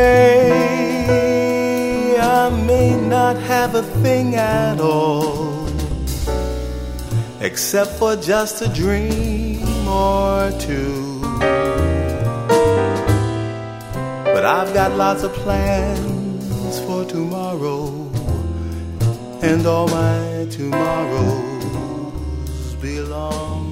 Today I may not have a thing at all, except for just a dream or two. But I've got lots of plans for tomorrow, and all my tomorrows belong